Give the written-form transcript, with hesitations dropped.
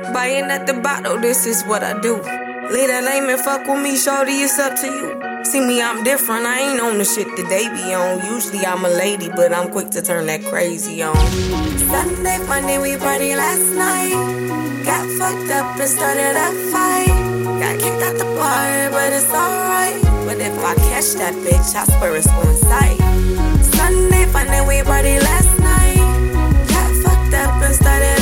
Buying at the bottle, this is what I do. Leave that lame and fuck with me, shorty, it's up to you. See me, I'm different, I ain't on the shit that they be on. Usually I'm a lady, but I'm quick to turn that crazy on. Sunday, Monday, we party last night. Got fucked up and started a fight. Got kicked out the bar, but it's alright. But if I catch that bitch, I swear it's on sight. Sunday, Monday, we party last night. Got fucked up and started